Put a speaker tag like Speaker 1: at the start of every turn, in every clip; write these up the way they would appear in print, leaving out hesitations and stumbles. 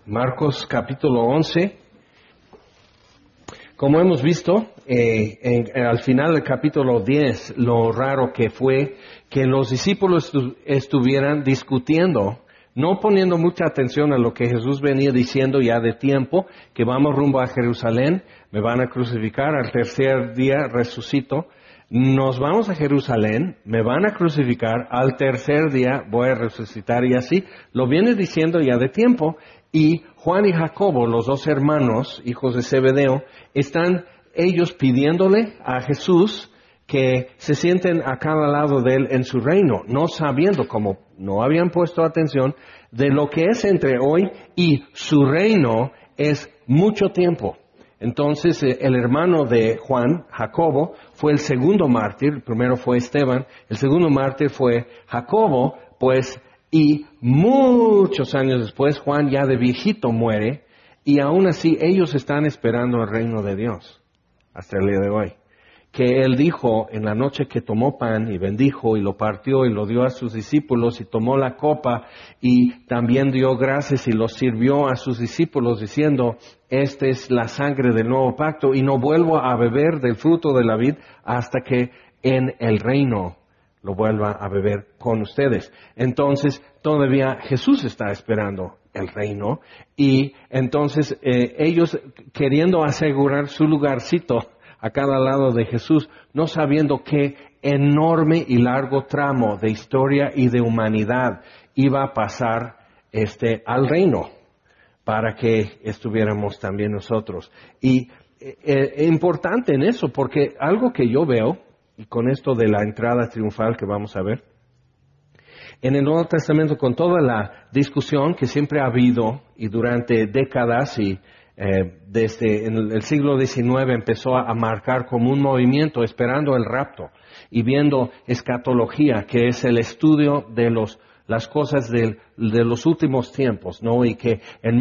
Speaker 1: Marcos capítulo 11. Como hemos visto, al final del capítulo 10, lo raro que fue que los discípulos estuvieran discutiendo, no poniendo mucha atención a lo que Jesús venía diciendo ya de tiempo, que vamos rumbo a Jerusalén, me van a crucificar, al tercer día resucito, nos vamos a Jerusalén, me van a crucificar, al tercer día voy a resucitar, y así lo viene diciendo ya de tiempo. Y Juan y Jacobo, los dos hermanos, hijos de Zebedeo, están ellos pidiéndole a Jesús que se sienten a cada lado de él en su reino, no sabiendo, como no habían puesto atención, de lo que es entre hoy y su reino es mucho tiempo. Entonces el hermano de Juan, Jacobo, fue el segundo mártir. El primero fue Esteban, el segundo mártir fue Jacobo, pues. Y muchos años después, Juan ya de viejito muere, y aún así ellos están esperando el reino de Dios, hasta el día de hoy. Que él dijo en la noche que tomó pan y bendijo y lo partió y lo dio a sus discípulos y tomó la copa y también dio gracias y lo sirvió a sus discípulos diciendo, esta es la sangre del nuevo pacto y no vuelvo a beber del fruto de la vid hasta que en el reino lo vuelva a beber con ustedes. Entonces, todavía Jesús está esperando el reino, y entonces ellos queriendo asegurar su lugarcito a cada lado de Jesús, no sabiendo qué enorme y largo tramo de historia y de humanidad iba a pasar al reino, para que estuviéramos también nosotros. Y importante en eso, porque algo que yo veo, y con esto de la entrada triunfal que vamos a ver, en el Nuevo Testamento, con toda la discusión que siempre ha habido, y durante décadas, y desde en el siglo XIX empezó a marcar como un movimiento esperando el rapto, y viendo escatología, que es el estudio de las cosas de los últimos tiempos, ¿no? Y que en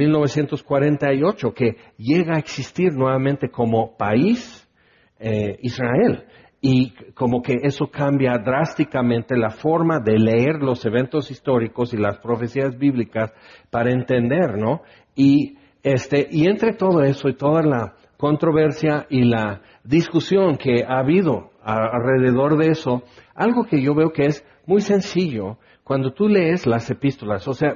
Speaker 1: 1948, que llega a existir nuevamente como país Israel. Y como que eso cambia drásticamente la forma de leer los eventos históricos y las profecías bíblicas para entender, ¿no? Y entre todo eso y toda la controversia y la discusión que ha habido alrededor de eso, algo que yo veo que es muy sencillo cuando tú lees las epístolas, o sea,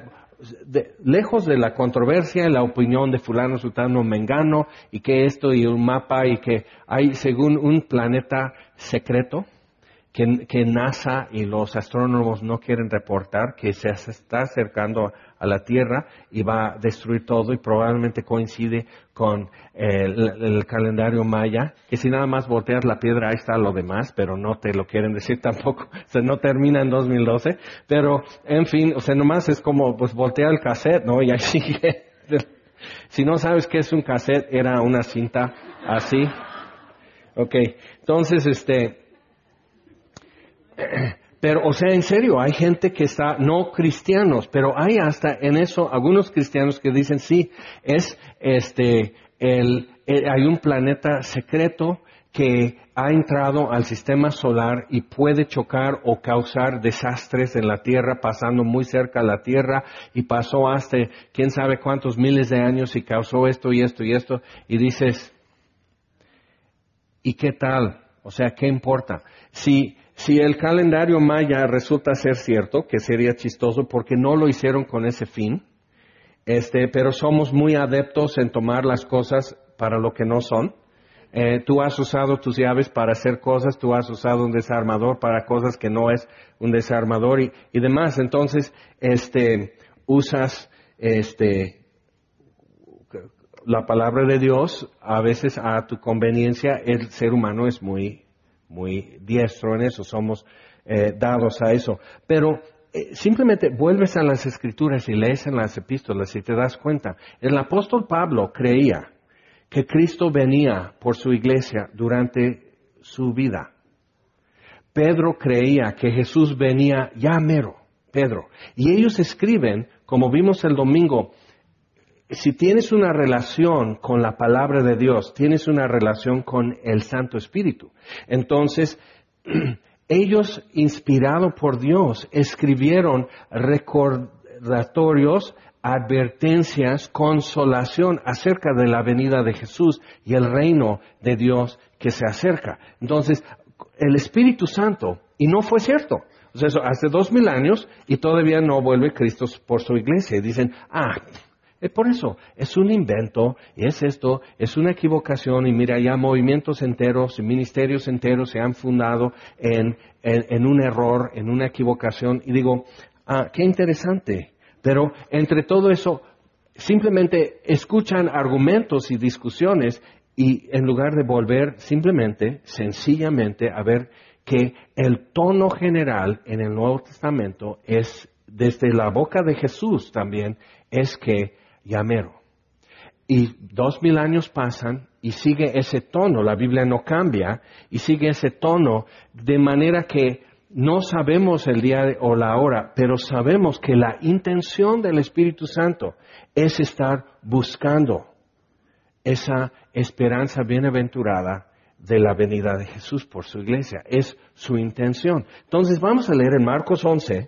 Speaker 1: lejos de la controversia y la opinión de fulano, sultano, mengano, y que esto y un mapa, y que hay según un planeta secreto que NASA y los astrónomos no quieren reportar, que se está acercando a la Tierra y va a destruir todo, y probablemente coincide con el calendario maya, que si nada más volteas la piedra ahí está lo demás, pero no te lo quieren decir tampoco, o sea, no termina en 2012, pero en fin, o sea, nomás es como pues voltear el cassette, ¿no? Y ahí sigue. Si no sabes qué es un cassette, era una cinta así. Okay, entonces pero, o sea, en serio, hay gente que está, no cristianos, pero hay hasta en eso algunos cristianos que dicen, sí, es hay un planeta secreto que ha entrado al sistema solar y puede chocar o causar desastres en la Tierra, pasando muy cerca a la Tierra, y pasó hasta quién sabe cuántos miles de años y causó esto y esto y esto, y dices, ¿y qué tal? O sea, ¿qué importa? Si el calendario maya resulta ser cierto, que sería chistoso porque no lo hicieron con ese fin, pero somos muy adeptos en tomar las cosas para lo que no son. Tú has usado tus llaves para hacer cosas, tú has usado un desarmador para cosas que no es un desarmador y demás. Entonces, usas la palabra de Dios a veces a tu conveniencia. El ser humano es muy diestro en eso, somos dados a eso. Pero simplemente vuelves a las Escrituras y lees en las epístolas y te das cuenta. El apóstol Pablo creía que Cristo venía por su iglesia durante su vida. Pedro creía que Jesús venía ya mero, Pedro. Y ellos escriben, como vimos el domingo, si tienes una relación con la palabra de Dios, tienes una relación con el Santo Espíritu. Entonces, ellos, inspirados por Dios, escribieron recordatorios, advertencias, consolación acerca de la venida de Jesús y el reino de Dios que se acerca. Entonces, el Espíritu Santo, y no fue cierto. O sea, eso hace 2000 años y todavía no vuelve Cristo por su iglesia. Y dicen, por eso, es un invento, es esto, es una equivocación, y mira, ya movimientos enteros y ministerios enteros se han fundado en un error, en una equivocación. Y digo, qué interesante. Pero entre todo eso, simplemente escuchan argumentos y discusiones, y en lugar de volver simplemente, sencillamente, a ver que el tono general en el Nuevo Testamento es, desde la boca de Jesús también, es que ya mero. Y 2000 años pasan y sigue ese tono, la Biblia no cambia, y sigue ese tono de manera que no sabemos el día o la hora, pero sabemos que la intención del Espíritu Santo es estar buscando esa esperanza bienaventurada de la venida de Jesús por su iglesia. Es su intención. Entonces vamos a leer en Marcos 11,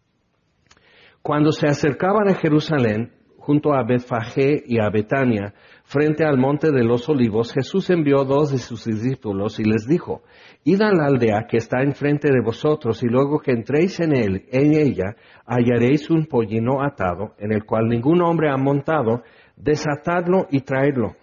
Speaker 1: cuando se acercaban a Jerusalén, junto a Betfagé y a Betania, frente al monte de los olivos, Jesús envió 2 de sus discípulos y les dijo, id a la aldea que está enfrente de vosotros, y luego que entréis en ella, hallaréis un pollino atado, en el cual ningún hombre ha montado, desatadlo y traedlo.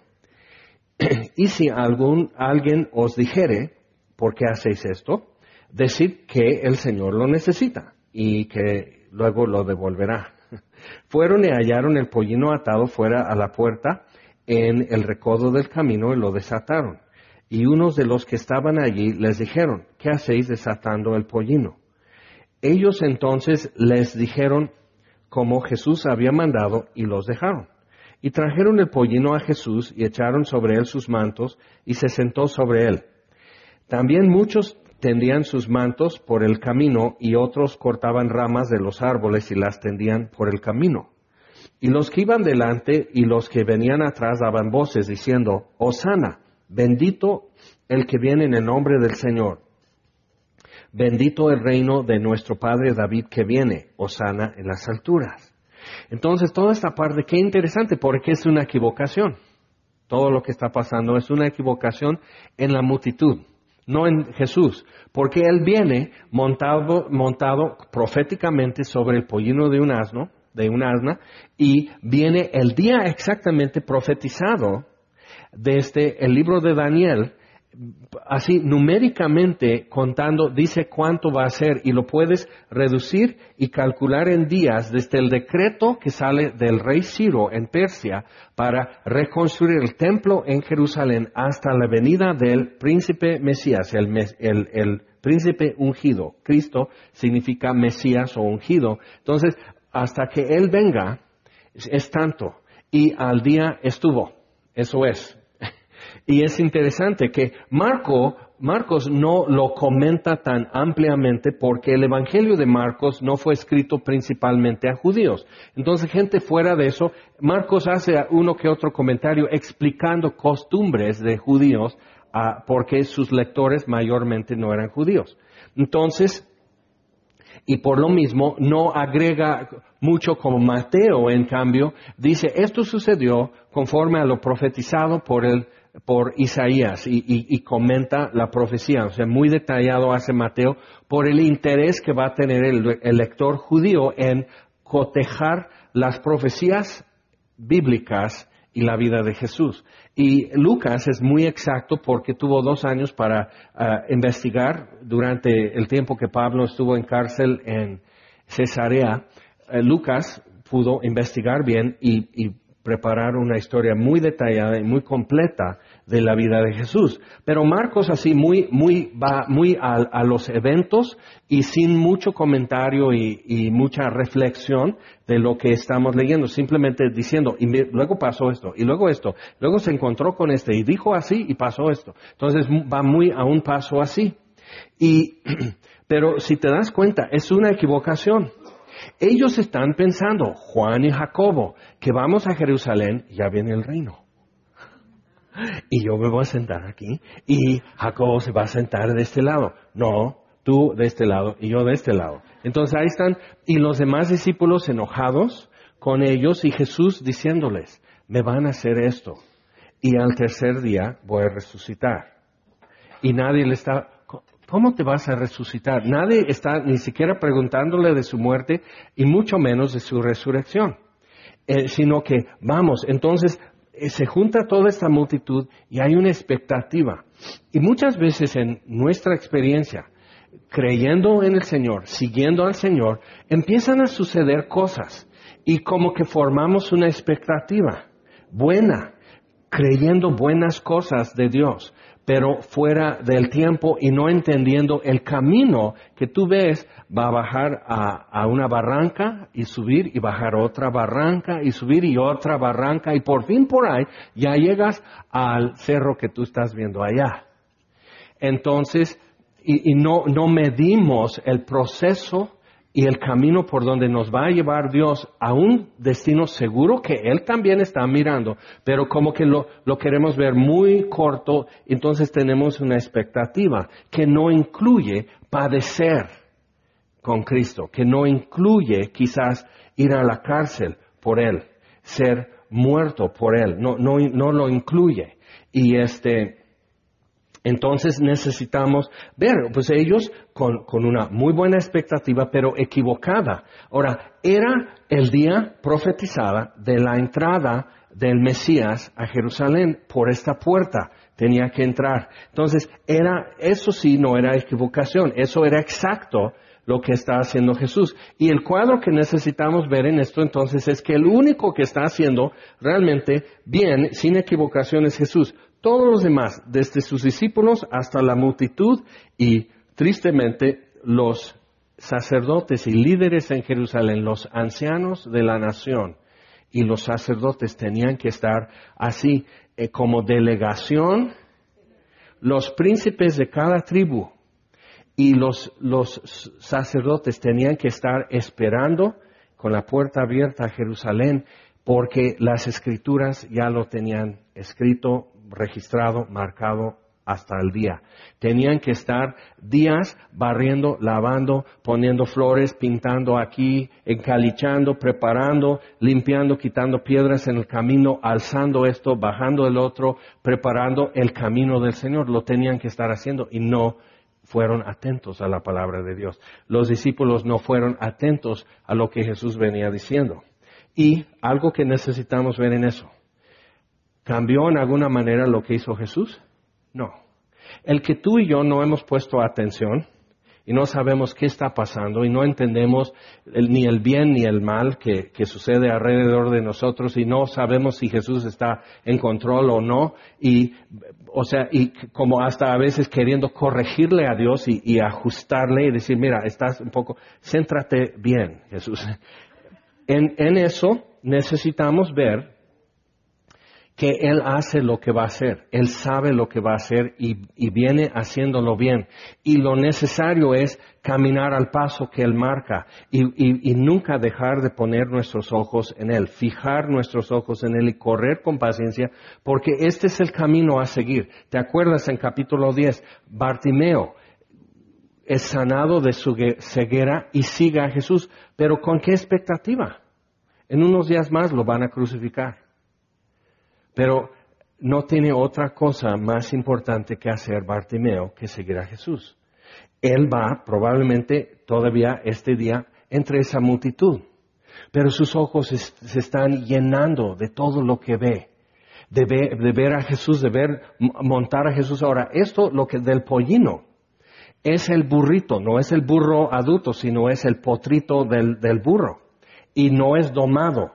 Speaker 1: Y si alguien os dijere, ¿por qué hacéis esto? Decid que el Señor lo necesita y que luego lo devolverá. Fueron y hallaron el pollino atado fuera a la puerta en el recodo del camino y lo desataron. Y unos de los que estaban allí les dijeron, ¿qué hacéis desatando el pollino? Ellos entonces les dijeron como Jesús había mandado, y los dejaron. Y trajeron el pollino a Jesús y echaron sobre él sus mantos y se sentó sobre él. También muchos tendían sus mantos por el camino y otros cortaban ramas de los árboles y las tendían por el camino. Y los que iban delante y los que venían atrás daban voces diciendo, Hosana, bendito el que viene en el nombre del Señor. Bendito el reino de nuestro Padre David que viene, Hosana en las alturas. Entonces, toda esta parte, qué interesante, porque es una equivocación. Todo lo que está pasando es una equivocación en la multitud, no en Jesús, porque Él viene montado proféticamente sobre el pollino de un asna, y viene el día exactamente profetizado desde el libro de Daniel, así numéricamente contando, dice cuánto va a ser, y lo puedes reducir y calcular en días desde el decreto que sale del rey Ciro en Persia para reconstruir el templo en Jerusalén hasta la venida del príncipe Mesías, el príncipe ungido. Cristo significa Mesías o ungido. Entonces, hasta que Él venga, es tanto, y al día estuvo. Eso es. Y es interesante que Marcos no lo comenta tan ampliamente porque el Evangelio de Marcos no fue escrito principalmente a judíos. Entonces, gente fuera de eso, Marcos hace uno que otro comentario explicando costumbres de judíos porque sus lectores mayormente no eran judíos. Entonces, y por lo mismo no agrega mucho como Mateo, en cambio, dice, esto sucedió conforme a lo profetizado por Isaías y comenta la profecía, o sea, muy detallado hace Mateo por el interés que va a tener el lector judío en cotejar las profecías bíblicas y la vida de Jesús. Y Lucas es muy exacto porque tuvo 2 años para investigar durante el tiempo que Pablo estuvo en cárcel en Cesarea. Lucas pudo investigar bien y preparar una historia muy detallada y muy completa de la vida de Jesús. Pero Marcos así va muy a los eventos y sin mucho comentario y mucha reflexión de lo que estamos leyendo, simplemente diciendo, y luego pasó esto, y luego esto, luego se encontró con este, y dijo así, y pasó esto. Entonces va muy a un paso así. Pero si te das cuenta, es una equivocación. Ellos están pensando, Juan y Jacobo, que vamos a Jerusalén, ya viene el reino. Y yo me voy a sentar aquí, y Jacobo se va a sentar de este lado. No, tú de este lado y yo de este lado. Entonces ahí están, y los demás discípulos enojados con ellos y Jesús diciéndoles, me van a hacer esto y al tercer día voy a resucitar. Y nadie le está, ¿cómo te vas a resucitar? Nadie está ni siquiera preguntándole de su muerte y mucho menos de su resurrección. Sino que, vamos, entonces se junta toda esta multitud y hay una expectativa. Y muchas veces en nuestra experiencia, creyendo en el Señor, siguiendo al Señor, empiezan a suceder cosas y como que formamos una expectativa buena, creyendo buenas cosas de Dios, pero fuera del tiempo y no entendiendo el camino que tú ves, va a bajar a una barranca y subir y bajar otra barranca y subir y otra barranca y por fin por ahí ya llegas al cerro que tú estás viendo allá. Entonces, y no medimos el proceso y el camino por donde nos va a llevar Dios a un destino seguro que Él también está mirando, pero como que lo queremos ver muy corto, entonces tenemos una expectativa que no incluye padecer con Cristo, que no incluye quizás ir a la cárcel por Él, ser muerto por Él, no lo incluye. Y entonces necesitamos ver, pues ellos con una muy buena expectativa, pero equivocada. Ahora, era el día profetizada de la entrada del Mesías a Jerusalén por esta puerta. Tenía que entrar. Entonces, eso sí no era equivocación, eso era exacto lo que está haciendo Jesús. Y el cuadro que necesitamos ver en esto entonces es que el único que está haciendo realmente bien, sin equivocación, es Jesús. Todos los demás, desde sus discípulos hasta la multitud y tristemente los sacerdotes y líderes en Jerusalén, los ancianos de la nación y los sacerdotes tenían que estar así como delegación, los príncipes de cada tribu y los sacerdotes tenían que estar esperando con la puerta abierta a Jerusalén porque las escrituras ya lo tenían escrito, registrado, marcado hasta el día. Tenían que estar días barriendo, lavando, poniendo flores, pintando aquí, encalichando, preparando, limpiando, quitando piedras en el camino, alzando esto, bajando el otro, preparando el camino del Señor. Lo tenían que estar haciendo y no fueron atentos a la palabra de Dios. Los discípulos no fueron atentos a lo que Jesús venía diciendo. Y algo que necesitamos ver en eso. ¿Cambió en alguna manera lo que hizo Jesús? No. El que tú y yo no hemos puesto atención y no sabemos qué está pasando y no entendemos ni el bien ni el mal que sucede alrededor de nosotros y no sabemos si Jesús está en control o no y como hasta a veces queriendo corregirle a Dios y ajustarle y decir, mira, estás un poco, céntrate bien, Jesús. En eso necesitamos ver que Él hace lo que va a hacer, Él sabe lo que va a hacer y viene haciéndolo bien. Y lo necesario es caminar al paso que Él marca y nunca dejar de poner nuestros ojos en Él, fijar nuestros ojos en Él y correr con paciencia, porque este es el camino a seguir. ¿Te acuerdas en capítulo 10? Bartimeo es sanado de su ceguera y sigue a Jesús, pero ¿con qué expectativa? En unos días más lo van a crucificar. Pero no tiene otra cosa más importante que hacer Bartimeo que seguir a Jesús. Él va probablemente todavía este día entre esa multitud. Pero sus ojos se están llenando de todo lo que ve. De ver a Jesús, de ver montar a Jesús. Ahora, esto lo que del pollino es el burrito, no es el burro adulto, sino es el potrito del burro. Y no es domado.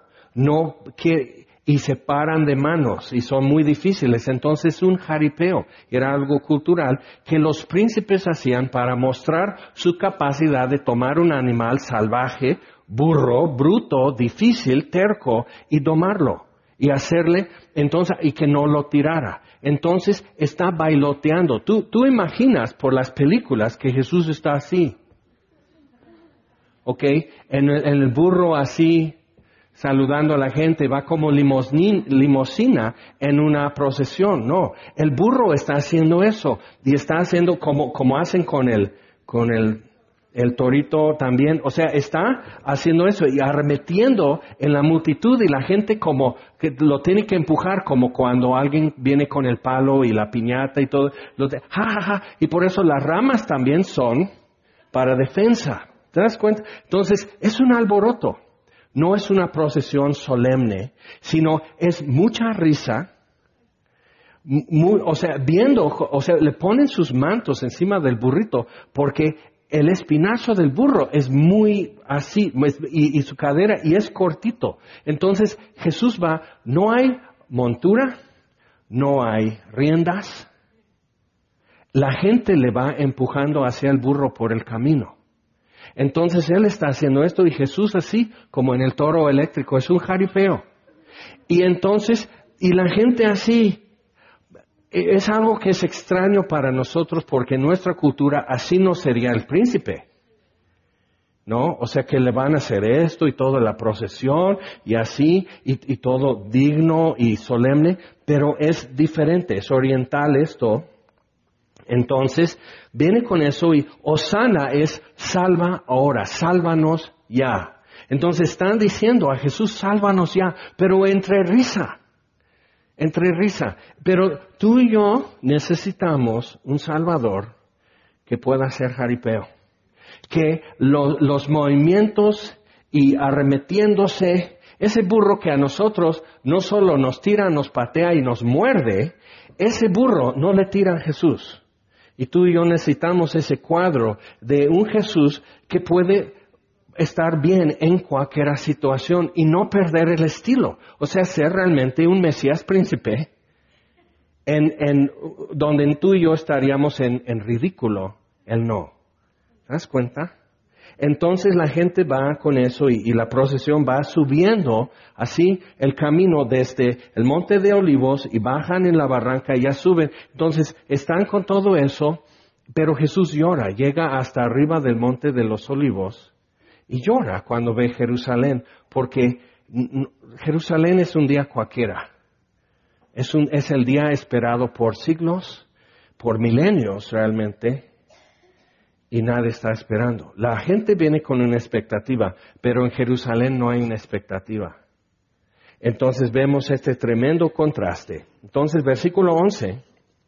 Speaker 1: Y se paran de manos y son muy difíciles. Entonces un jaripeo era algo cultural que los príncipes hacían para mostrar su capacidad de tomar un animal salvaje, burro, bruto, difícil, terco y domarlo y hacerle entonces y que no lo tirara. Entonces está bailoteando. Tú imaginas por las películas que Jesús está así. ¿Ok? En el burro así, saludando a la gente, va como limosina en una procesión. No, el burro está haciendo eso y está haciendo como hacen con el con el torito también. O sea, está haciendo eso y arremetiendo en la multitud y la gente como que lo tiene que empujar, como cuando alguien viene con el palo y la piñata y todo. Y por eso las ramas también son para defensa. ¿Te das cuenta? Entonces, es un alboroto. No es una procesión solemne, sino es mucha risa. Le ponen sus mantos encima del burrito porque el espinazo del burro es muy así y su cadera y es cortito. Entonces Jesús va, no hay montura, no hay riendas. La gente le va empujando hacia el burro por el camino. Entonces él está haciendo esto y Jesús así como en el toro eléctrico, es un jaripeo. Y entonces, y la gente así. Es algo que es extraño para nosotros porque en nuestra cultura así no sería el príncipe, ¿no? O sea que le van a hacer esto y toda la procesión y así y todo digno y solemne, pero es diferente, es oriental esto. Entonces viene con eso y Hosana es salva ahora, sálvanos ya. Entonces están diciendo a Jesús, sálvanos ya, pero entre risa. Pero tú y yo necesitamos un Salvador que pueda hacer jaripeo. Que los movimientos y arremetiéndose, ese burro que a nosotros no solo nos tira, nos patea y nos muerde, ese burro no le tira a Jesús. Y tú y yo necesitamos ese cuadro de un Jesús que puede estar bien en cualquier situación y no perder el estilo. O sea, ser realmente un Mesías príncipe en donde tú y yo estaríamos en ridículo. Él no. ¿Te das cuenta? Entonces la gente va con eso y la procesión va subiendo así el camino desde el Monte de Olivos y bajan en la barranca y ya suben. Entonces están con todo eso, pero Jesús llora, llega hasta arriba del Monte de los Olivos. Y llora cuando ve Jerusalén, porque Jerusalén es un día cualquiera. Es el día esperado por siglos, por milenios realmente, y nadie está esperando. La gente viene con una expectativa, pero en Jerusalén no hay una expectativa. Entonces vemos este tremendo contraste. Entonces, versículo 11.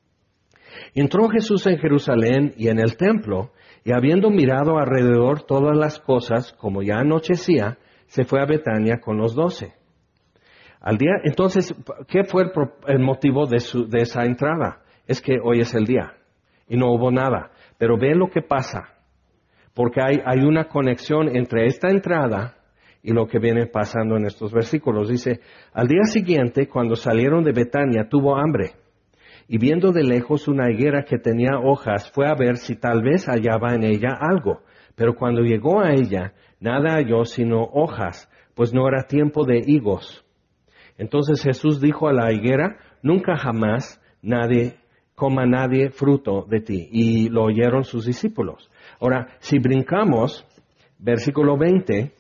Speaker 1: Entró Jesús en Jerusalén y en el templo, y habiendo mirado alrededor todas las cosas, como ya anochecía, se fue a Betania con los 12. Entonces, ¿qué fue el motivo de esa entrada? Es que hoy es el día y no hubo nada. Pero ve lo que pasa, porque hay una conexión entre esta entrada y lo que viene pasando en estos versículos. Dice, al día siguiente, cuando salieron de Betania, tuvo hambre. Y viendo de lejos una higuera que tenía hojas, fue a ver si tal vez hallaba en ella algo. Pero cuando llegó a ella, nada halló sino hojas, pues no era tiempo de higos. Entonces Jesús dijo a la higuera, nunca jamás coma nadie fruto de ti. Y lo oyeron sus discípulos. Ahora, si brincamos, versículo 20,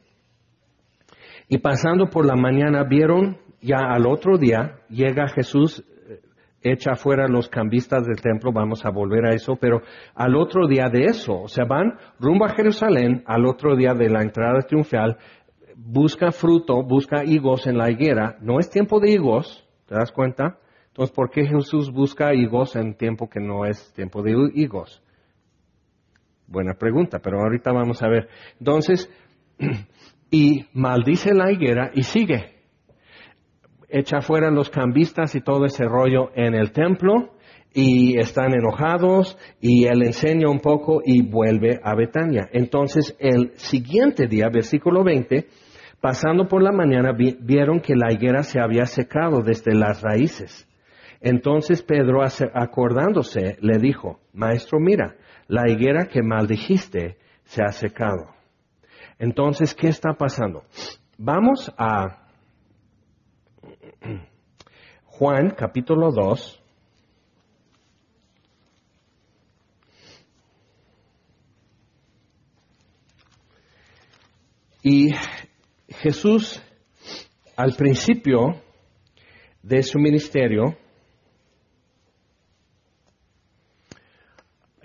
Speaker 1: y pasando por la mañana vieron ya al otro día, llega Jesús, echa fuera los cambistas del templo, vamos a volver a eso, pero al otro día de eso, o sea, van rumbo a Jerusalén, al otro día de la entrada triunfal, busca fruto, busca higos en la higuera, no es tiempo de higos, ¿te das cuenta? Entonces, ¿por qué Jesús busca higos en tiempo que no es tiempo de higos? Buena pregunta, pero ahorita vamos a ver. Entonces, y maldice la higuera y sigue. Echa fuera los cambistas y todo ese rollo en el templo y están enojados y él enseña un poco y vuelve a Betania. Entonces el siguiente día, versículo 20, pasando por la mañana vieron que la higuera se había secado desde las raíces. Entonces Pedro, acordándose, le dijo, Maestro, mira, la higuera que maldijiste se ha secado. Entonces, ¿qué está pasando? Vamos a Juan capítulo 2. Y Jesús, al principio de su ministerio,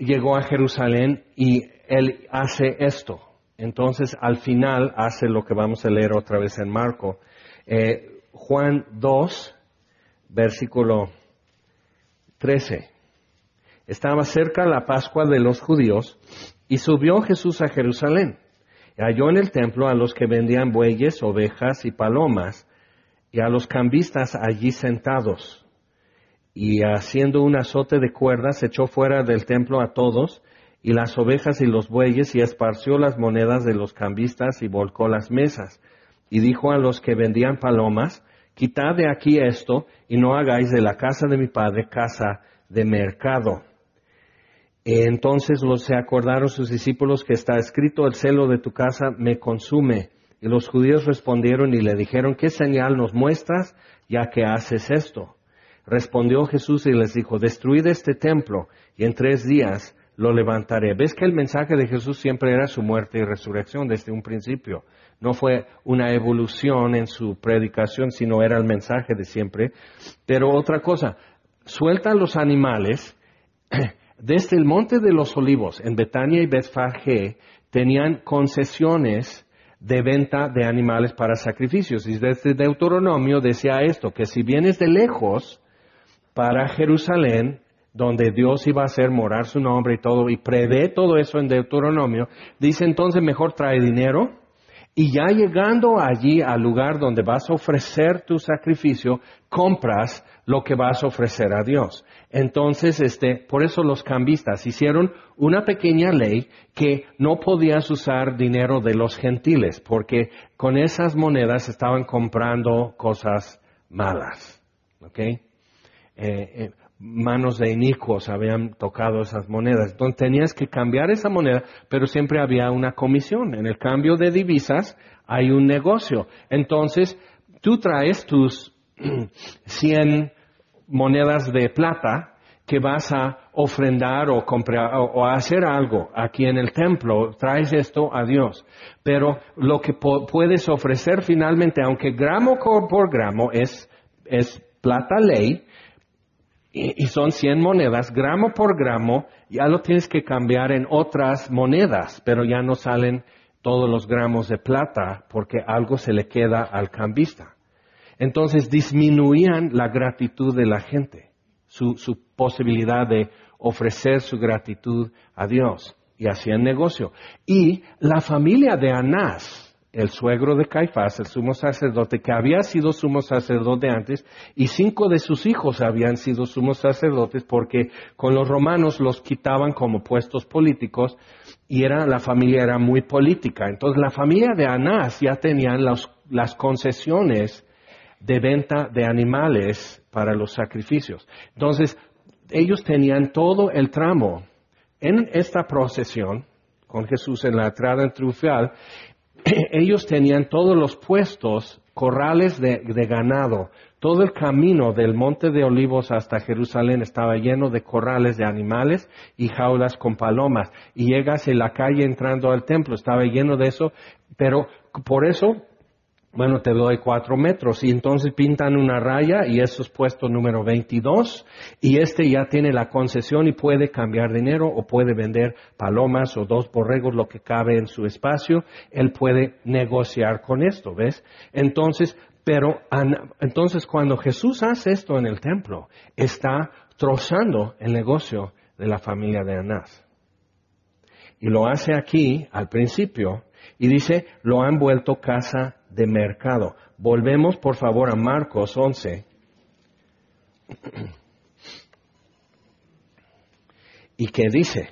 Speaker 1: llegó a Jerusalén y él hace esto. Entonces, al final, hace lo que vamos a leer otra vez en Marco. Juan 2, versículo 13. Estaba cerca la Pascua de los judíos y subió Jesús a Jerusalén. Halló en el templo a los que vendían bueyes, ovejas y palomas, y a los cambistas allí sentados. Y haciendo un azote de cuerdas, echó fuera del templo a todos, y las ovejas y los bueyes, y esparció las monedas de los cambistas, y volcó las mesas. Y dijo a los que vendían palomas, quitad de aquí esto, y no hagáis de la casa de mi padre casa de mercado. Entonces se acordaron sus discípulos que está escrito, el celo de tu casa me consume. Y los judíos respondieron y le dijeron, ¿qué señal nos muestras ya que haces esto? Respondió Jesús y les dijo, destruid este templo y en 3 días lo levantaré. ¿Ves que el mensaje de Jesús siempre era su muerte y resurrección desde un principio? No fue una evolución en su predicación, sino era el mensaje de siempre. Pero otra cosa, suelta los animales. Desde el Monte de los Olivos, en Betania y Betfagé, tenían concesiones de venta de animales para sacrificios. Y desde Deuteronomio decía esto, que si vienes de lejos para Jerusalén, donde Dios iba a hacer morar su nombre y todo, y prevé todo eso en Deuteronomio, dice entonces mejor trae dinero, y ya llegando allí al lugar donde vas a ofrecer tu sacrificio, compras lo que vas a ofrecer a Dios. Entonces, por eso los cambistas hicieron una pequeña ley que no podías usar dinero de los gentiles, porque con esas monedas estaban comprando cosas malas, ¿ok? Manos de inicuos habían tocado esas monedas. Entonces tenías que cambiar esa moneda, pero siempre había una comisión. En el cambio de divisas hay un negocio. Entonces, tú traes tus 100 monedas de plata que vas a ofrendar o comprar o hacer algo aquí en el templo, traes esto a Dios. Pero lo que puedes ofrecer finalmente, aunque gramo por gramo es plata ley, y son 100 monedas, gramo por gramo, ya lo tienes que cambiar en otras monedas, pero ya no salen todos los gramos de plata porque algo se le queda al cambista. Entonces disminuían la gratitud de la gente, su posibilidad de ofrecer su gratitud a Dios, y hacían negocio. Y la familia de Anás, el suegro de Caifás, el sumo sacerdote, que había sido sumo sacerdote antes, y 5 de sus hijos habían sido sumos sacerdotes porque con los romanos los quitaban como puestos políticos y la familia era muy política. Entonces la familia de Anás ya tenían las concesiones de venta de animales para los sacrificios. Entonces ellos tenían todo el tramo en esta procesión con Jesús en la entrada triunfal. Ellos tenían todos los puestos, corrales de ganado. Todo el camino del Monte de Olivos hasta Jerusalén estaba lleno de corrales de animales y jaulas con palomas. Y llegas en la calle entrando al templo, estaba lleno de eso. Pero por eso, bueno, te doy 4 metros. Y entonces pintan una raya y eso es puesto número 22. Y ya tiene la concesión y puede cambiar dinero o puede vender palomas o 2 borregos, lo que cabe en su espacio. Él puede negociar con esto, ¿ves? Entonces cuando Jesús hace esto en el templo, está trozando el negocio de la familia de Anás. Y lo hace aquí al principio y dice, lo han vuelto casa de mercado. Volvemos por favor a Marcos 11. ¿Y qué dice?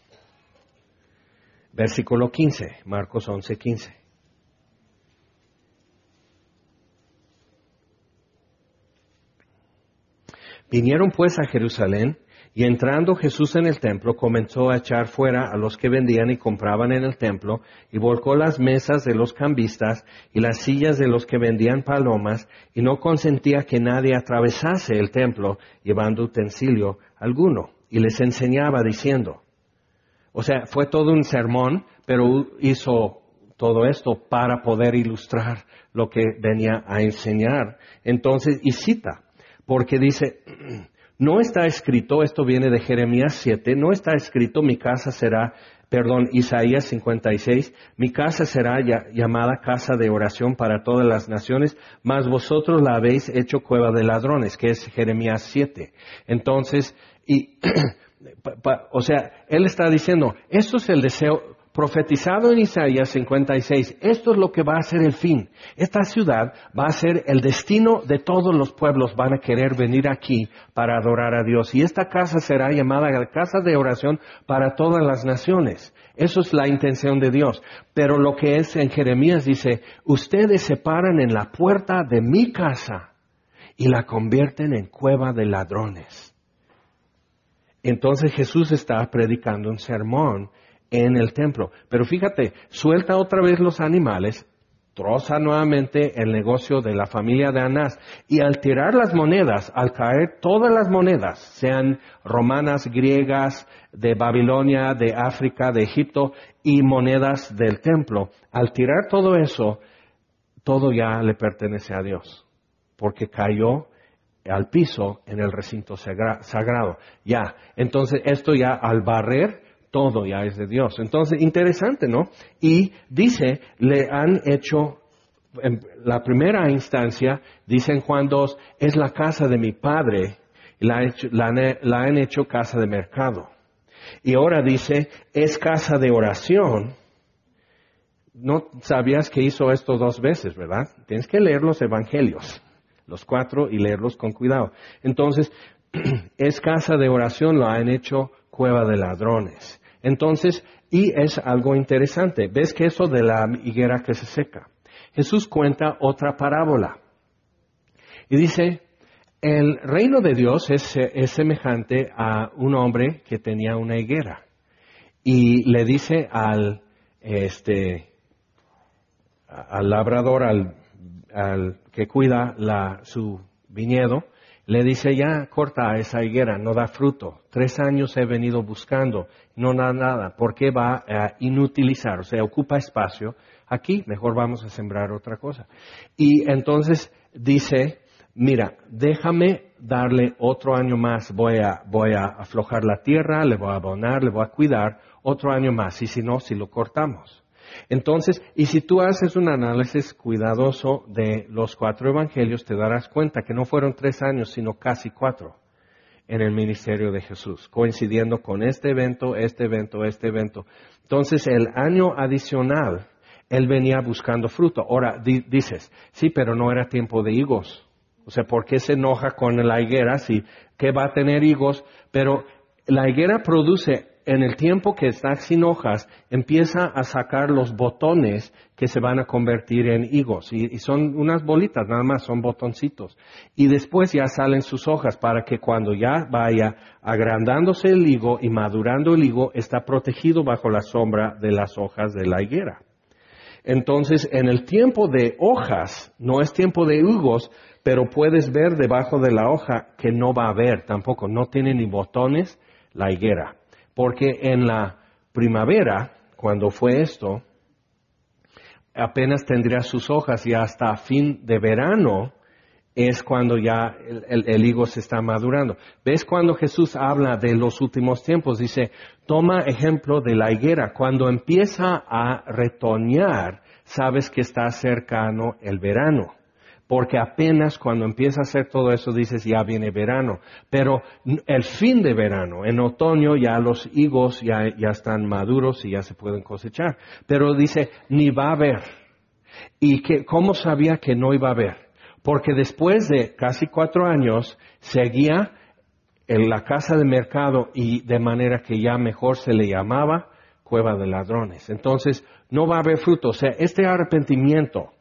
Speaker 1: Versículo 15, Marcos 11, 15. Vinieron pues a Jerusalén, y entrando Jesús en el templo, comenzó a echar fuera a los que vendían y compraban en el templo, y volcó las mesas de los cambistas y las sillas de los que vendían palomas, y no consentía que nadie atravesase el templo llevando utensilio alguno. Y les enseñaba diciendo, o sea, fue todo un sermón, pero hizo todo esto para poder ilustrar lo que venía a enseñar. Entonces, y cita, porque dice, No está escrito, esto viene de Jeremías 7, no está escrito Isaías 56, mi casa será llamada casa de oración para todas las naciones, mas vosotros la habéis hecho cueva de ladrones, que es Jeremías 7. Entonces, o sea, él está diciendo, esto es el deseo profetizado en Isaías 56, esto es lo que va a ser el fin. Esta ciudad va a ser el destino de todos los pueblos, van a querer venir aquí para adorar a Dios. Y esta casa será llamada la casa de oración para todas las naciones. Eso es la intención de Dios. Pero lo que es en Jeremías dice, ustedes se paran en la puerta de mi casa y la convierten en cueva de ladrones. Entonces Jesús está predicando un sermón en el templo. Pero fíjate, suelta otra vez los animales, troza nuevamente el negocio de la familia de Anás, y al tirar las monedas, al caer todas las monedas, sean romanas, griegas, de Babilonia, de África, de Egipto, y monedas del templo, al tirar todo eso, todo ya le pertenece a Dios, porque cayó al piso en el recinto sagrado. Ya, entonces esto ya al barrer, todo ya es de Dios. Entonces, interesante, ¿no? Y dice, le han hecho, en la primera instancia, dice en Juan 2, es la casa de mi padre, la han hecho casa de mercado. Y ahora dice, es casa de oración. No sabías que hizo esto 2 veces, ¿verdad? Tienes que leer los evangelios, los 4, y leerlos con cuidado. Entonces, es casa de oración, lo han hecho cueva de ladrones. Entonces, y es algo interesante. ¿Ves que eso de la higuera que se seca? Jesús cuenta otra parábola. Y dice, el reino de Dios es semejante a un hombre que tenía una higuera. Y le dice al labrador, al que cuida su viñedo, le dice, ya corta esa higuera, no da fruto. 3 años he venido buscando, no da nada. ¿Por qué va a inutilizar? O sea, ocupa espacio. Aquí mejor vamos a sembrar otra cosa. Y entonces dice, mira, déjame darle otro año más. Voy a aflojar la tierra, le voy a abonar, le voy a cuidar otro año más. Y si no, si lo cortamos. Entonces, y si tú haces un análisis cuidadoso de los 4 evangelios, te darás cuenta que no fueron 3 años, sino casi 4 en el ministerio de Jesús, coincidiendo con este evento. Entonces, el año adicional, él venía buscando fruto. Ahora, dices, sí, pero no era tiempo de higos. O sea, ¿por qué se enoja con la higuera? Sí, que va a tener higos, pero la higuera produce, en el tiempo que está sin hojas, empieza a sacar los botones que se van a convertir en higos. Y son unas bolitas, nada más, son botoncitos. Y después ya salen sus hojas para que cuando ya vaya agrandándose el higo y madurando el higo, está protegido bajo la sombra de las hojas de la higuera. Entonces, en el tiempo de hojas, no es tiempo de higos, pero puedes ver debajo de la hoja que no va a haber tampoco, no tiene ni botones la higuera. Porque en la primavera, cuando fue esto, apenas tendría sus hojas y hasta fin de verano es cuando ya el higo se está madurando. ¿Ves cuando Jesús habla de los últimos tiempos? Dice, toma ejemplo de la higuera. Cuando empieza a retoñar, sabes que está cercano el verano. Porque apenas cuando empieza a hacer todo eso dices ya viene verano. Pero el fin de verano, en otoño ya los higos ya están maduros y ya se pueden cosechar. Pero dice, ni va a haber. ¿Y cómo sabía que no iba a haber? Porque después de casi 4 años seguía en la casa de mercado y de manera que ya mejor se le llamaba cueva de ladrones. Entonces no va a haber fruto. O sea, este arrepentimiento,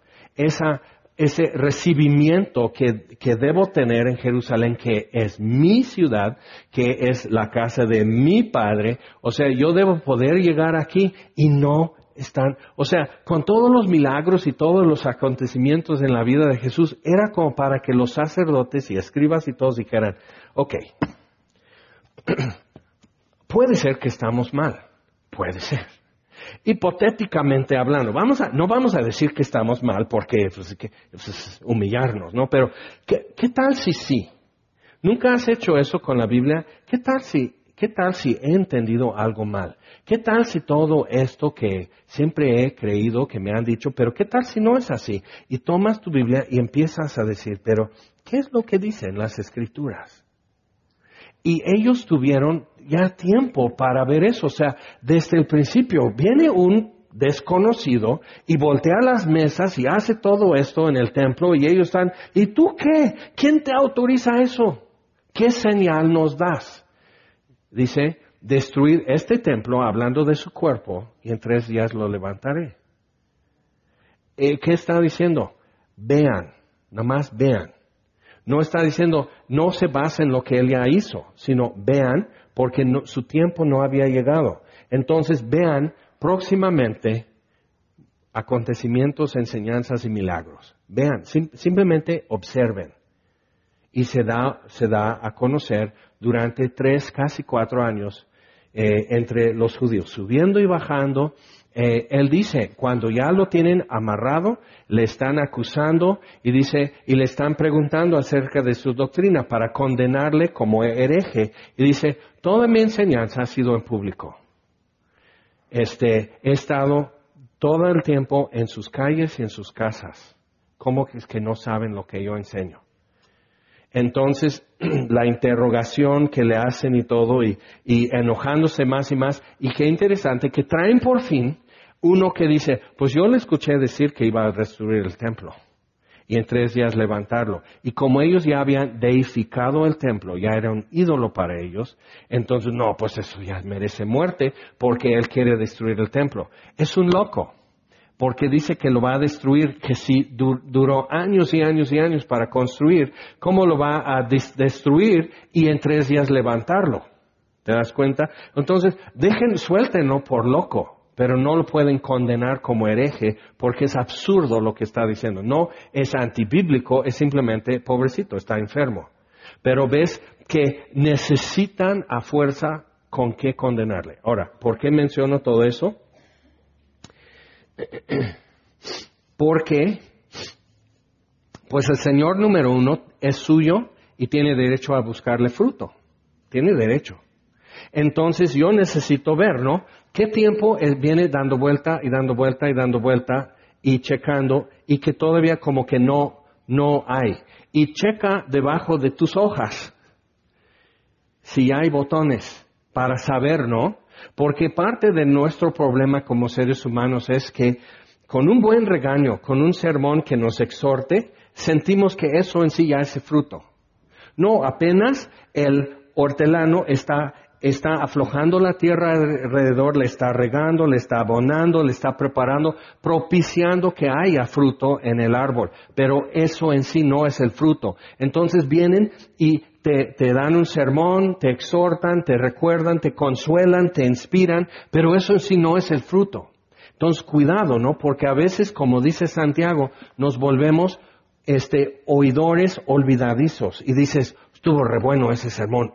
Speaker 1: ese recibimiento que debo tener en Jerusalén, que es mi ciudad, que es la casa de mi Padre. O sea, yo debo poder llegar aquí y no están, o sea, con todos los milagros y todos los acontecimientos en la vida de Jesús, era como para que los sacerdotes y escribas y todos dijeran, ok, puede ser que estamos mal, puede ser. Hipotéticamente hablando, no vamos a decir que estamos mal porque es humillarnos, ¿no? Pero, ¿qué tal si sí? ¿Nunca has hecho eso con la Biblia? ¿Qué tal si he entendido algo mal? ¿Qué tal si todo esto que siempre he creído, que me han dicho, pero qué tal si no es así? Y tomas tu Biblia y empiezas a decir, pero ¿qué es lo que dicen las Escrituras? Y ellos tuvieron ya tiempo para ver eso. O sea, desde el principio viene un desconocido y voltea las mesas y hace todo esto en el templo y ellos están, ¿y tú qué? ¿Quién te autoriza eso? ¿Qué señal nos das? Dice, destruir este templo hablando de su cuerpo y en 3 días lo levantaré. ¿Qué está diciendo? Vean, nada más vean. No está diciendo, no se basa en lo que él ya hizo, sino vean, porque su tiempo no había llegado. Entonces vean próximamente acontecimientos, enseñanzas y milagros. Vean, simplemente observen. Y se da a conocer durante 3, casi 4 años entre los judíos, subiendo y bajando. Él dice, cuando ya lo tienen amarrado, le están acusando y dice, y le están preguntando acerca de su doctrina para condenarle como hereje. Y dice, toda mi enseñanza ha sido en público. He estado todo el tiempo en sus calles y en sus casas. ¿Cómo es que no saben lo que yo enseño? Entonces, la interrogación que le hacen y todo, y enojándose más y más, y qué interesante que traen por fin uno que dice, pues yo le escuché decir que iba a destruir el templo, y en 3 días levantarlo. Y como ellos ya habían deificado el templo, ya era un ídolo para ellos, entonces, no, pues eso ya merece muerte, porque él quiere destruir el templo. Es un loco. Porque dice que lo va a destruir, que si duró años y años y años para construir, ¿cómo lo va a destruir y en 3 días levantarlo? ¿Te das cuenta? Entonces, suéltenlo por loco, pero no lo pueden condenar como hereje porque es absurdo lo que está diciendo. No es antibíblico, es simplemente pobrecito, está enfermo. Pero ves que necesitan a fuerza con qué condenarle. Ahora, ¿por qué menciono todo eso? Porque, pues el Señor número 1 es suyo y tiene derecho a buscarle fruto. Tiene derecho. Entonces yo necesito ver, ¿no? ¿Qué tiempo él viene dando vuelta y dando vuelta y dando vuelta y checando y que todavía como que no hay? Y checa debajo de tus hojas si hay botones para saber, ¿no? Porque parte de nuestro problema como seres humanos es que con un buen regaño, con un sermón que nos exhorte, sentimos que eso en sí ya es fruto. No, apenas el hortelano está aflojando la tierra alrededor, le está regando, le está abonando, le está preparando, propiciando que haya fruto en el árbol. Pero eso en sí no es el fruto. Entonces vienen y te dan un sermón, te exhortan, te recuerdan, te consuelan, te inspiran, pero eso en sí no es el fruto. Entonces cuidado, ¿no? Porque a veces, como dice Santiago, nos volvemos oidores olvidadizos y dices, estuvo re bueno ese sermón,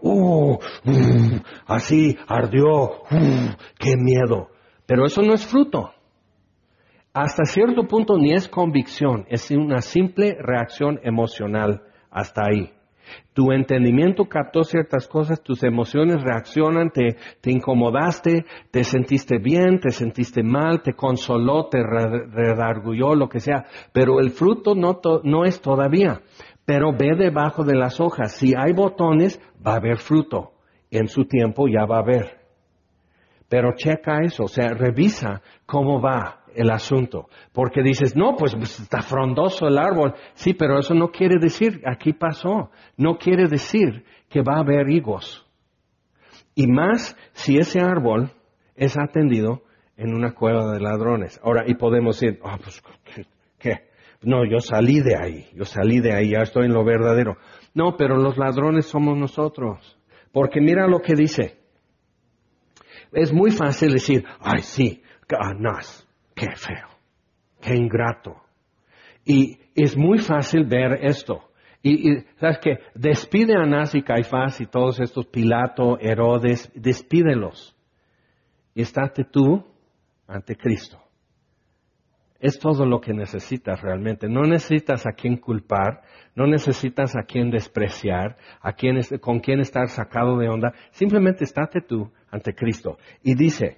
Speaker 1: así ardió, qué miedo. Pero eso no es fruto. Hasta cierto punto ni es convicción, es una simple reacción emocional hasta ahí. Tu entendimiento captó ciertas cosas, tus emociones reaccionan, te incomodaste, te sentiste bien, te sentiste mal, te consoló, te redargulló, lo que sea. Pero el fruto no es todavía. Pero ve debajo de las hojas. Si hay botones, va a haber fruto. En su tiempo ya va a haber. Pero checa eso, o sea, revisa cómo va el asunto. Porque dices, no, pues está frondoso el árbol. Sí, pero eso no quiere decir, aquí pasó. No quiere decir que va a haber higos. Y más si ese árbol es atendido en una cueva de ladrones. Ahora, y podemos decir, pues, ¿qué? No, yo salí de ahí, ya estoy en lo verdadero. No, pero los ladrones somos nosotros. Porque mira lo que dice. Es muy fácil decir, ay sí, Anás, qué feo, qué ingrato. Y es muy fácil ver esto. Y ¿sabes qué? Despide a Anás y Caifás y todos estos, Pilato, Herodes, despídelos. Y estate tú ante Cristo. es todo lo que necesitas realmente. No necesitas a quién culpar, no necesitas a quién despreciar, con quién estar sacado de onda. Simplemente estate tú ante Cristo. Y dice,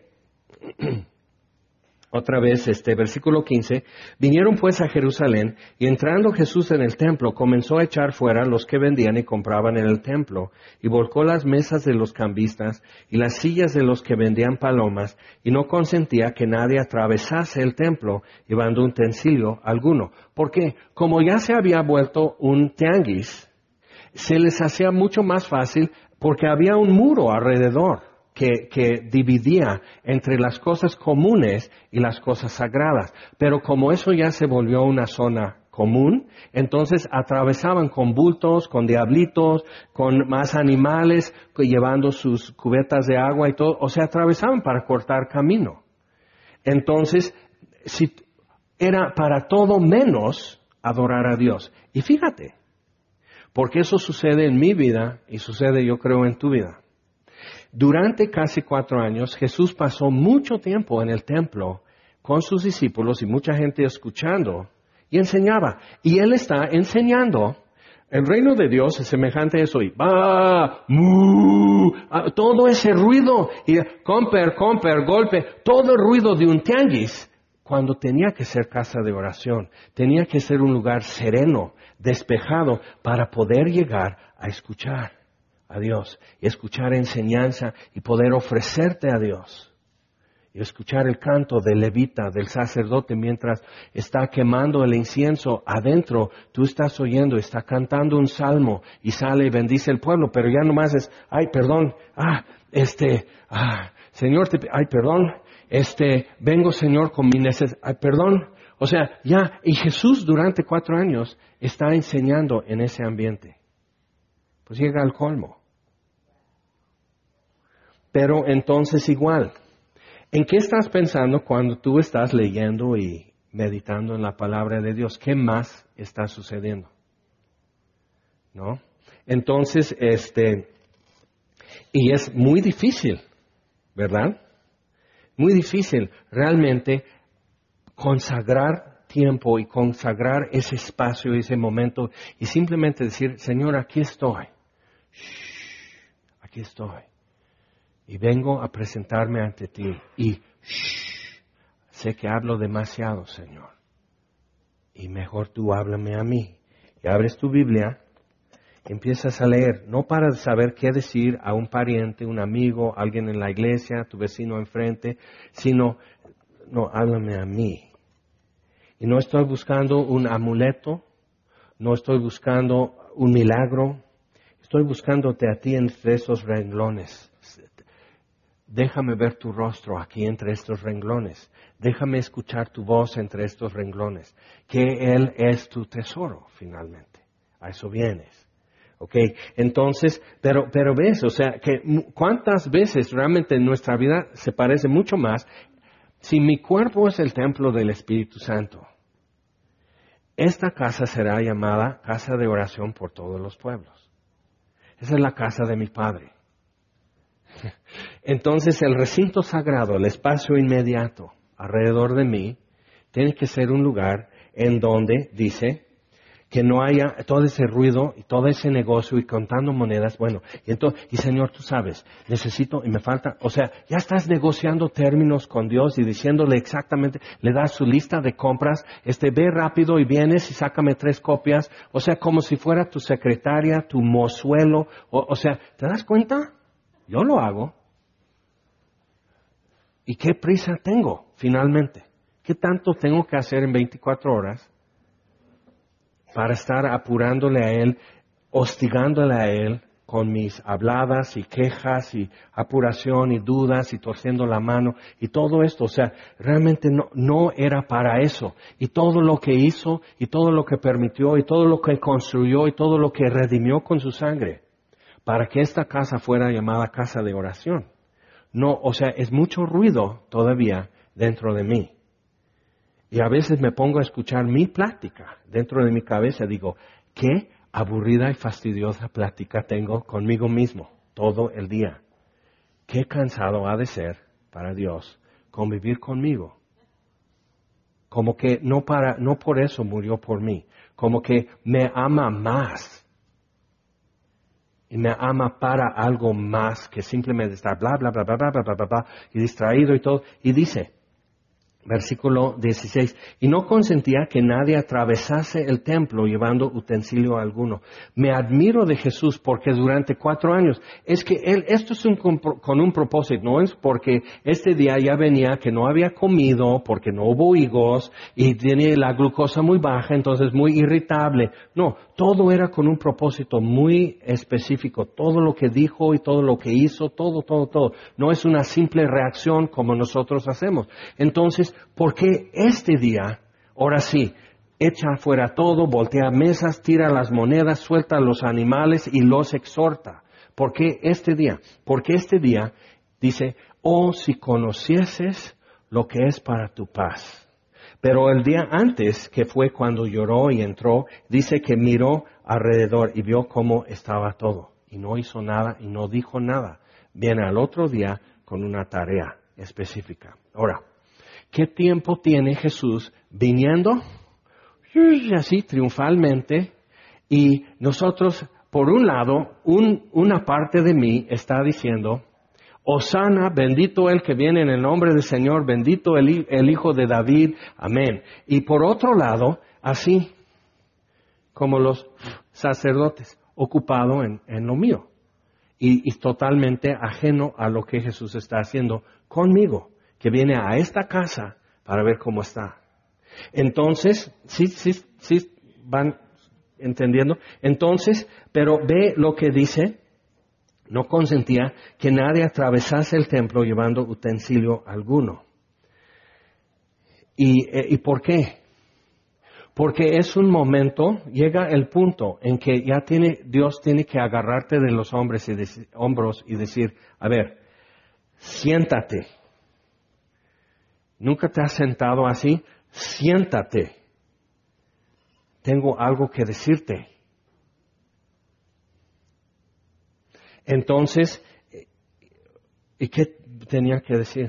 Speaker 1: otra vez, versículo 15, vinieron pues a Jerusalén, y entrando Jesús en el templo, comenzó a echar fuera los que vendían y compraban en el templo, y volcó las mesas de los cambistas, y las sillas de los que vendían palomas, y no consentía que nadie atravesase el templo, llevando utensilio alguno. Porque, como ya se había vuelto un tianguis, se les hacía mucho más fácil, porque había un muro alrededor que dividía entre las cosas comunes y las cosas sagradas. Pero como eso ya se volvió una zona común, entonces atravesaban con bultos, con diablitos, con más animales, llevando sus cubetas de agua y todo, o sea, atravesaban para cortar camino. Entonces, era para todo menos adorar a Dios. Y fíjate, porque eso sucede en mi vida y sucede, yo creo, en tu vida. Durante casi 4 años, Jesús pasó mucho tiempo en el templo con sus discípulos y mucha gente escuchando y enseñaba. Y Él está enseñando. El reino de Dios es semejante a eso. Y todo ese ruido, y comper, golpe, todo el ruido de un tianguis, cuando tenía que ser casa de oración, tenía que ser un lugar sereno, despejado, para poder llegar a escuchar a Dios, y escuchar enseñanza y poder ofrecerte a Dios. Y escuchar el canto del levita, del sacerdote, mientras está quemando el incienso adentro, tú estás oyendo, está cantando un salmo y sale y bendice el pueblo, pero ya nomás es, ay, perdón, Señor, ay, perdón, vengo, Señor, con mi necesidad, ay, perdón. O sea, ya, y Jesús durante 4 años está enseñando en ese ambiente. Pues llega al colmo. Pero entonces igual, ¿en qué estás pensando cuando tú estás leyendo y meditando en la palabra de Dios? ¿Qué más está sucediendo? ¿No? Entonces, y es muy difícil, ¿verdad? Muy difícil realmente consagrar tiempo y consagrar ese espacio, ese momento, y simplemente decir, Señor, aquí estoy. Aquí estoy. Y vengo a presentarme ante ti. Y sé que hablo demasiado, Señor. Y mejor tú háblame a mí. Y abres tu Biblia, empiezas a leer, no para saber qué decir a un pariente, un amigo, alguien en la iglesia, tu vecino enfrente, sino, no, háblame a mí. Y no estoy buscando un amuleto, no estoy buscando un milagro, estoy buscándote a ti entre esos renglones. Déjame ver tu rostro aquí entre estos renglones. Déjame escuchar tu voz entre estos renglones. Que Él es tu tesoro, finalmente. A eso vienes. ¿Ok? Entonces, pero ves, o sea, que cuántas veces realmente en nuestra vida se parece mucho más. Si mi cuerpo es el templo del Espíritu Santo, esta casa será llamada casa de oración por todos los pueblos. Esa es la casa de mi Padre. Entonces el recinto sagrado, el espacio inmediato alrededor de mí, tiene que ser un lugar en donde, dice, que no haya todo ese ruido y todo ese negocio y contando monedas. Bueno, y Señor, tú sabes, necesito y me falta, o sea, ya estás negociando términos con Dios y diciéndole exactamente, le das su lista de compras, ve rápido y vienes y sácame 3 copias, o sea, como si fuera tu secretaria, tu mozuelo, o sea, ¿te das cuenta? Yo lo hago. ¿Y qué prisa tengo, finalmente? ¿Qué tanto tengo que hacer en 24 horas para estar apurándole a Él, hostigándole a Él con mis habladas y quejas y apuración y dudas y torciendo la mano y todo esto? O sea, realmente no era para eso. Y todo lo que hizo y todo lo que permitió y todo lo que construyó y todo lo que redimió con su sangre para que esta casa fuera llamada casa de oración. No, o sea, es mucho ruido todavía dentro de mí. Y a veces me pongo a escuchar mi plática dentro de mi cabeza. Digo, qué aburrida y fastidiosa plática tengo conmigo mismo todo el día. Qué cansado ha de ser para Dios convivir conmigo. como que no por eso murió por mí, como que me ama más. Y me ama para algo más que simplemente estar bla, bla, bla, bla, bla, bla, bla, bla, bla, y distraído y todo. Y dice, versículo 16, y no consentía que nadie atravesase el templo llevando utensilio alguno. Me admiro de Jesús porque durante 4 años, es que esto es con un propósito, no es porque este día ya venía que no había comido, porque no hubo higos, y tiene la glucosa muy baja, entonces muy irritable. No, todo era con un propósito muy específico. Todo lo que dijo y todo lo que hizo, todo. No es una simple reacción como nosotros hacemos. Entonces, ¿por qué este día, ahora sí, echa afuera todo, voltea mesas, tira las monedas, suelta a los animales y los exhorta? ¿Por qué este día? Porque este día dice, oh, si conocieses lo que es para tu paz. Pero el día antes, que fue cuando lloró y entró, dice que miró alrededor y vio cómo estaba todo. Y no hizo nada y no dijo nada. Viene al otro día con una tarea específica. Ahora, ¿qué tiempo tiene Jesús viniendo? Así, triunfalmente. Y nosotros, por un lado, una parte de mí está diciendo, Hosana, bendito el que viene en el nombre del Señor, bendito el Hijo de David, amén. Y por otro lado, así como los sacerdotes, ocupado en lo mío y totalmente ajeno a lo que Jesús está haciendo conmigo, que viene a esta casa para ver cómo está. Entonces, sí, van entendiendo. Entonces, pero ve lo que dice. No consentía que nadie atravesase el templo llevando utensilio alguno. ¿Y por qué? Porque es un momento, llega el punto en que ya Dios tiene que agarrarte de los hombros y decir, a ver, siéntate. ¿Nunca te has sentado así? Siéntate. Tengo algo que decirte. Entonces, ¿y qué tenía que decir?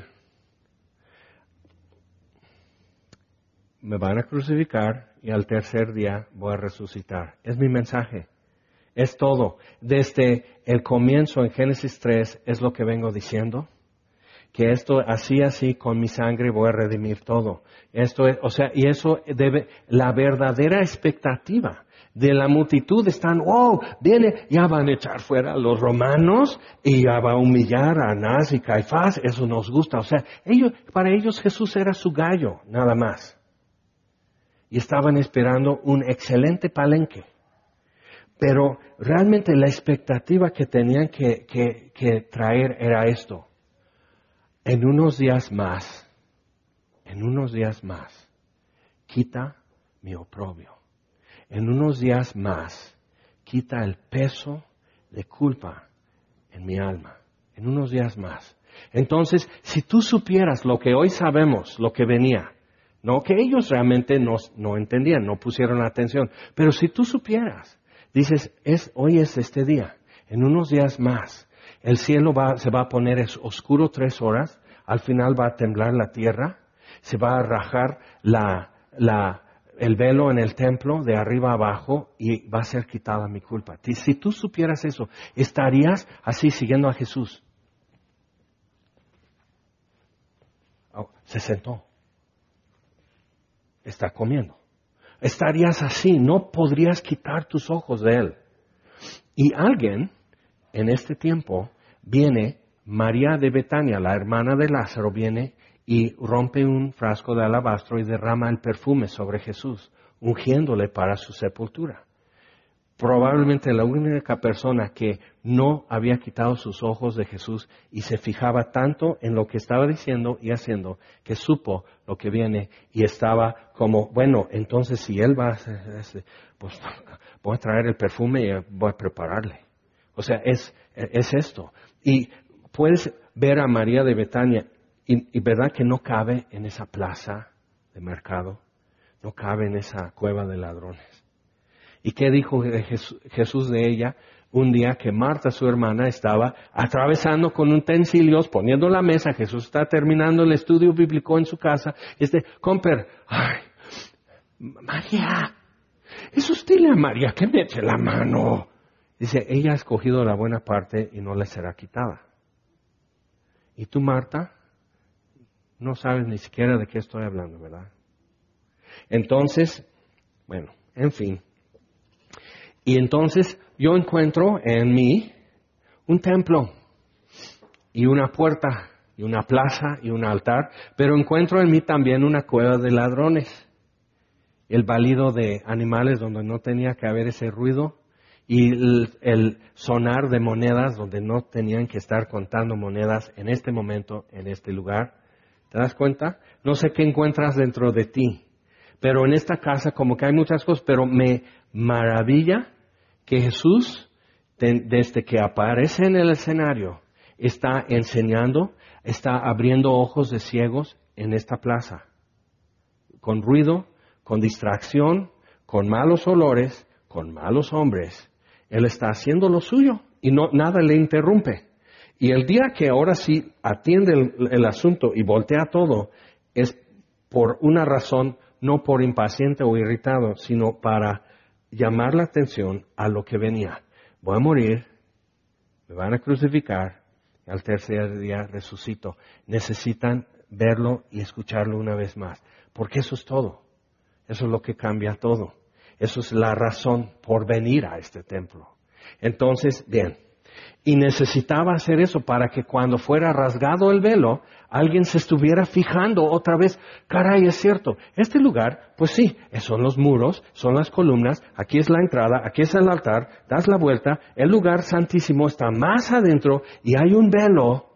Speaker 1: Me van a crucificar y al tercer día voy a resucitar. Es mi mensaje. Es todo. Desde el comienzo en Génesis 3 es lo que vengo diciendo. Que esto así con mi sangre voy a redimir todo. Esto es, y eso la verdadera expectativa de la multitud están, viene, ya van a echar fuera a los romanos y ya va a humillar a Anás y Caifás, eso nos gusta. Para ellos Jesús era su gallo, nada más. Y estaban esperando un excelente palenque. Pero realmente la expectativa que tenían que traer era esto. En unos días más, quita mi oprobio. En unos días más, quita el peso de culpa en mi alma. En unos días más. Entonces, si tú supieras lo que hoy sabemos, lo que venía, no que ellos realmente no entendían, no pusieron atención, pero si tú supieras, dices, hoy es este día, en unos días más, el cielo se va a poner oscuro 3 horas, al final va a temblar la tierra, se va a rajar el velo en el templo de arriba a abajo y va a ser quitada mi culpa. Si tú supieras eso, estarías así siguiendo a Jesús. Se sentó. Está comiendo. Estarías así, no podrías quitar tus ojos de Él. Y alguien, en este tiempo, viene, María de Betania, la hermana de Lázaro, viene y rompe un frasco de alabastro y derrama el perfume sobre Jesús, ungiéndole para su sepultura. Probablemente la única persona que no había quitado sus ojos de Jesús y se fijaba tanto en lo que estaba diciendo y haciendo, que supo lo que viene y estaba como, bueno, entonces si Él va a hacer pues voy a traer el perfume y voy a prepararle. Es esto. Y puedes ver a María de Betania y verdad que no cabe en esa plaza de mercado, no cabe en esa cueva de ladrones. ¿Y qué dijo Jesús de ella? un día que Marta, su hermana, estaba atravesando con utensilios, poniendo la mesa. Jesús está terminando el estudio bíblico en su casa. Comper, ay, María, es usted la María que me eche la mano. Dice, ella ha escogido la buena parte y no le será quitada. Y tú, Marta, no sabes ni siquiera de qué estoy hablando, ¿verdad? Entonces, bueno, en fin. Y entonces yo encuentro en mí un templo y una puerta y una plaza y un altar, pero encuentro en mí también una cueva de ladrones, el balido de animales donde no tenía que haber ese ruido y el sonar de monedas donde no tenían que estar contando monedas en este momento, en este lugar. ¿Te das cuenta? No sé qué encuentras dentro de ti, pero en esta casa como que hay muchas cosas, pero me maravilla que Jesús, desde que aparece en el escenario, está enseñando, está abriendo ojos de ciegos en esta plaza, con ruido, con distracción, con malos olores, con malos hombres. Él está haciendo lo suyo y nada le interrumpe. Y el día que ahora sí atiende el asunto y voltea todo, es por una razón, no por impaciente o irritado, sino para llamar la atención a lo que venía. Voy a morir, me van a crucificar, y al tercer día resucito. Necesitan verlo y escucharlo una vez más, porque eso es todo. Eso es lo que cambia todo. Eso es la razón por venir a este templo. Entonces, bien, y necesitaba hacer eso para que cuando fuera rasgado el velo, alguien se estuviera fijando otra vez. Caray, es cierto, este lugar, pues sí, son los muros, son las columnas, aquí es la entrada, aquí es el altar, das la vuelta, el lugar santísimo está más adentro y hay un velo.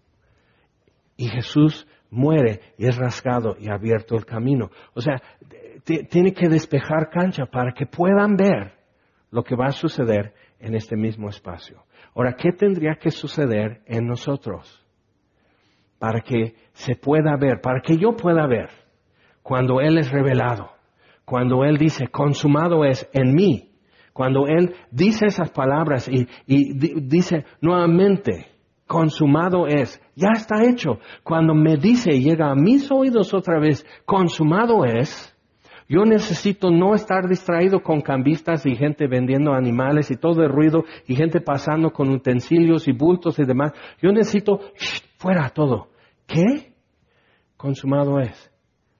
Speaker 1: Y Jesús muere y es rasgado y abierto el camino. O sea, tiene que despejar cancha para que puedan ver lo que va a suceder en este mismo espacio. Ahora, ¿qué tendría que suceder en nosotros para que se pueda ver, para que yo pueda ver cuando Él es revelado, cuando Él dice, consumado es en mí, cuando Él dice esas palabras y dice nuevamente, consumado es, ya está hecho. Cuando me dice y llega a mis oídos otra vez, consumado es, yo necesito no estar distraído con cambistas y gente vendiendo animales y todo el ruido y gente pasando con utensilios y bultos y demás. Yo necesito, fuera todo. ¿Qué? Consumado es.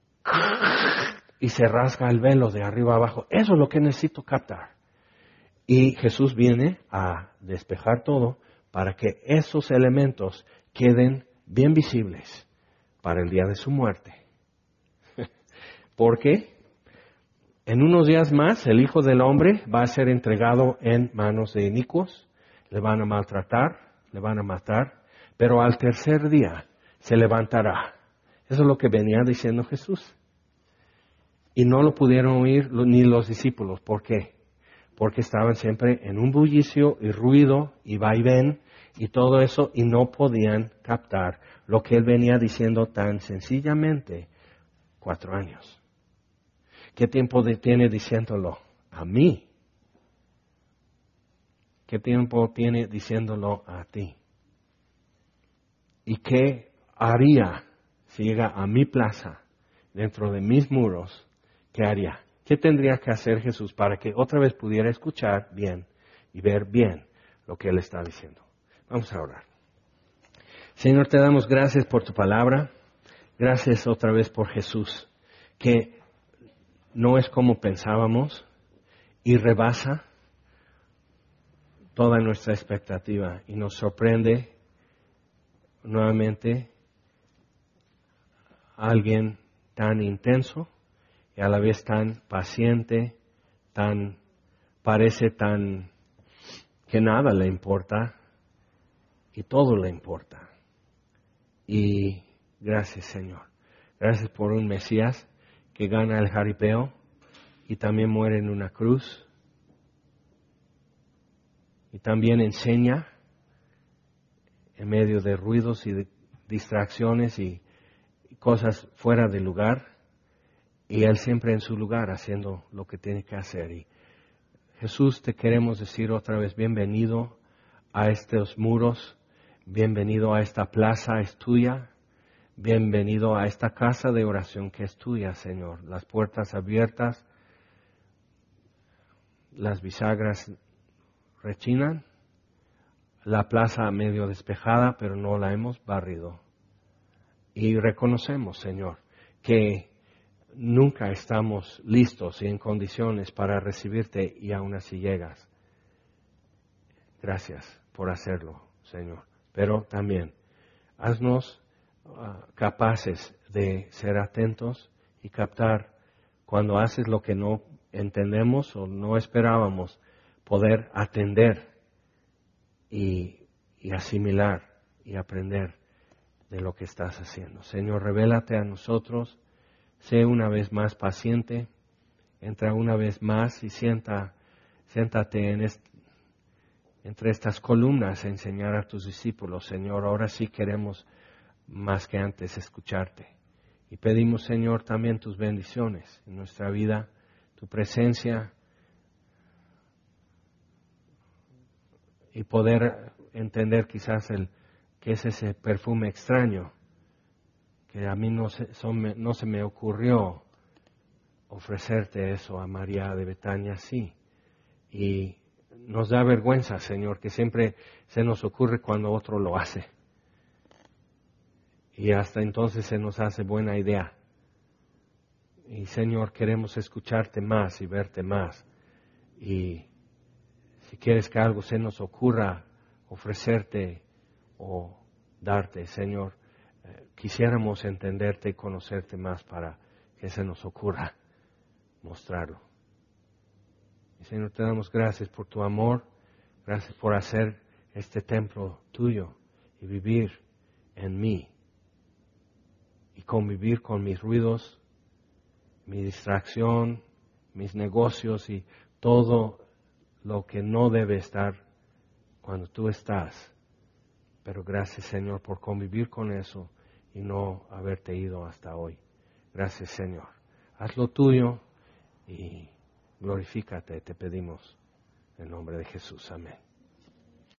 Speaker 1: Y se rasga el velo de arriba abajo. Eso es lo que necesito captar. Y Jesús viene a despejar todo para que esos elementos queden bien visibles para el día de su muerte. ¿Por qué? En unos días más, el Hijo del Hombre va a ser entregado en manos de inicuos, le van a maltratar, le van a matar, pero al tercer día se levantará. Eso es lo que venía diciendo Jesús. Y no lo pudieron oír ni los discípulos. ¿Por qué? Porque estaban siempre en un bullicio y ruido y vaivén y todo eso y no podían captar lo que Él venía diciendo tan sencillamente 4 años. ¿Qué tiempo tiene diciéndolo a mí? ¿Qué tiempo tiene diciéndolo a ti? ¿Y qué haría si llega a mi plaza, dentro de mis muros? ¿Qué haría? ¿Qué tendría que hacer Jesús para que otra vez pudiera escuchar bien y ver bien lo que Él está diciendo? Vamos a orar. Señor, te damos gracias por tu palabra. Gracias otra vez por Jesús, que no es como pensábamos y rebasa toda nuestra expectativa y nos sorprende nuevamente a alguien tan intenso y a la vez tan paciente, parece tan que nada le importa y todo le importa. Y gracias, Señor. Gracias por un Mesías que gana el jaripeo y también muere en una cruz. Y también enseña en medio de ruidos y de distracciones y cosas fuera de lugar. Y Él siempre en su lugar haciendo lo que tiene que hacer. Y Jesús, te queremos decir otra vez bienvenido a estos muros, bienvenido a esta plaza, es tuya, bienvenido a esta casa de oración que es tuya, Señor. Las puertas abiertas, las bisagras rechinan, la plaza medio despejada, pero no la hemos barrido. Y reconocemos, Señor, que nunca estamos listos y en condiciones para recibirte y aún así llegas. Gracias por hacerlo, Señor. Pero también, haznos capaces de ser atentos y captar cuando haces lo que no entendemos o no esperábamos, poder atender y asimilar y aprender de lo que estás haciendo. Señor, revélate a nosotros, sé una vez más paciente, entra una vez más y siéntate entre estas columnas a enseñar a tus discípulos. Señor, ahora sí queremos más que antes escucharte. Y pedimos, Señor, también tus bendiciones en nuestra vida, tu presencia y poder entender quizás que es ese perfume extraño que a mí no se me ocurrió ofrecerte eso a María de Betania, sí. Y nos da vergüenza, Señor, que siempre se nos ocurre cuando otro lo hace. Y hasta entonces se nos hace buena idea. Y Señor, queremos escucharte más y verte más. Y si quieres que algo se nos ocurra ofrecerte o darte, Señor, quisiéramos entenderte y conocerte más para que se nos ocurra mostrarlo. Y Señor, te damos gracias por tu amor, gracias por hacer este templo tuyo y vivir en mí y convivir con mis ruidos, mi distracción, mis negocios y todo lo que no debe estar cuando tú estás. Pero gracias, Señor, por convivir con eso y no haberte ido hasta hoy. Gracias, Señor. Haz lo tuyo y glorifícate, te pedimos. En nombre de Jesús. Amén.